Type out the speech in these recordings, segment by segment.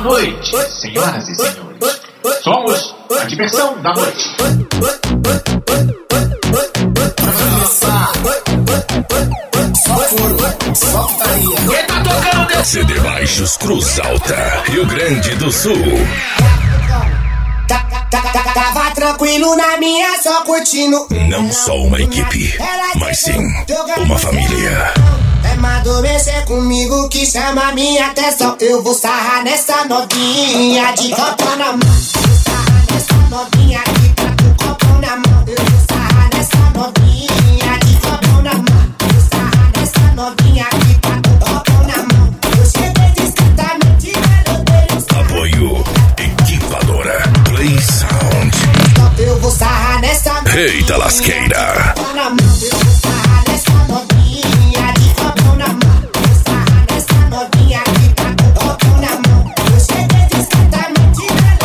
noite, senhoras e senhores. Somos a diversão da noite. Pra começar, só furo, só putaria. Quem tá tocando CD Baixos Cruz Alta, Rio Grande do Sul. Tava tranquilo na minha, só curtindo. Não só uma equipe, mas sim uma família. É mandou mexer comigo que chama minha atenção. Eu vou sarrar nessa novinha de copo na mão. Vou sarrar nessa novinha que tá com copo na mão. Eu vou sarrar nessa novinha de copo na mão. Vou sarrar nessa novinha que tá com copo na mão. Eu cheguei discretamente, Apoio Equipadora Play Sound. eu vou sarrar nessa Eita lasqueira. copo na mão. Eu vou sarrar nessa novinha de copo na mão. Vou sarrar nessa novinha que tá com copo na mão. Eu cheguei discretamente,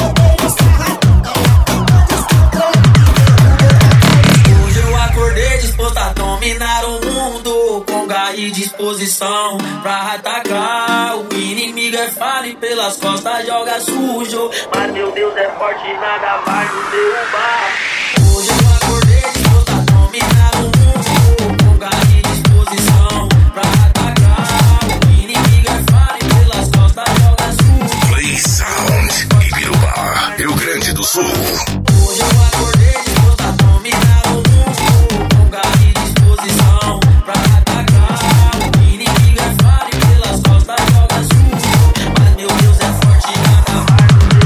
Hoje eu acordei disposto a dominar o mundo, com garra e disposição pra atacar. O inimigo é falho e pelas costas joga sujo, mas meu Deus é forte e nada vai nos derrubar. Hoje eu acordei disposto a dominar o mundo, com garra e disposição pra atacar. O inimigo é falho e pelas costas joga sujo. Play Sound, Ibirubá, Rio Grande do Sul. Hoje eu acordei disposto a dominar o mundo, com garra e disposição pra atacar. O inimigo é falho e pelas costas joga sujo, mas meu Deus é forte e nada vai nos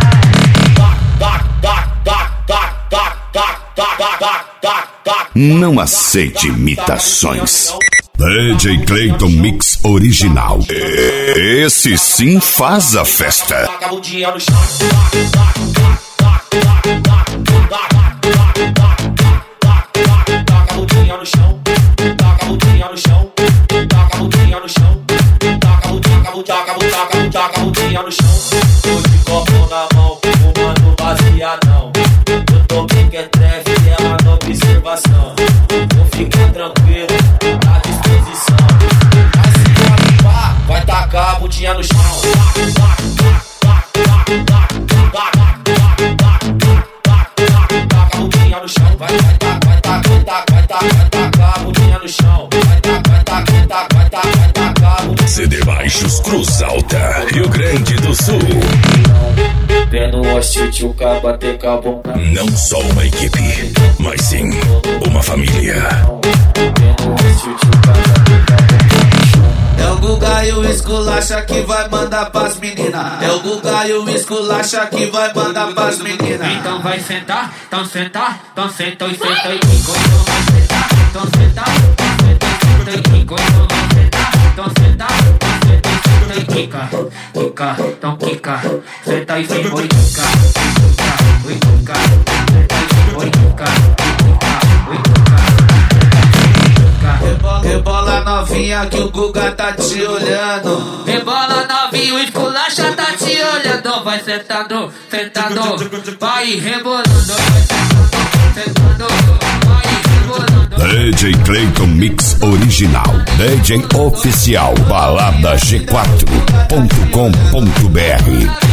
derrubar. Não aceite imitações. DJ Clayton Mix Original. Esse sim faz a festa. Taca a bundinha no chão. Taca a bundinha no chão. Taca a bundinha no chão. Taca a bundinha no chão. Taca a bundinha no chão. Tô de copo na mão, fumando baseadão. Eu tô bem que é treve e ela na observação. Vou ficar tranquilo, à disposição. Mas se for pá, vai tacar a bundinha no chão. Taca a bundinha no chão. Vai tacar a bundinha no chão. Vai tacar a bundinha. CD Baixos Cruz Alta, Rio Grande do Sul. Vendo o assiste o cabo ter cabo. Não só uma equipe, mas sim uma família. É o Guga e o Esculacha que vai mandar pras meninas. É o Guga e o Esculacha que vai mandar pras meninas. Então vai sentar, então sentar, então senta e senta e quica. Então vai sentar, então sentar, então senta e senta e quica. Então vai sentar, então sentar, então senta e senta e quica. Quica, então quica, senta e senta e quica. Quica, quica, senta e senta e quica. Rebola novinha que o Guga tá te olhando. Rebola novinho, o Esculacha tá te olhando. Vai sentando, sentando, vai rebolando. Vai sentando, vai rebolando. DJ Clayton Mix Original. DJ Oficial. Balada G4.com.br.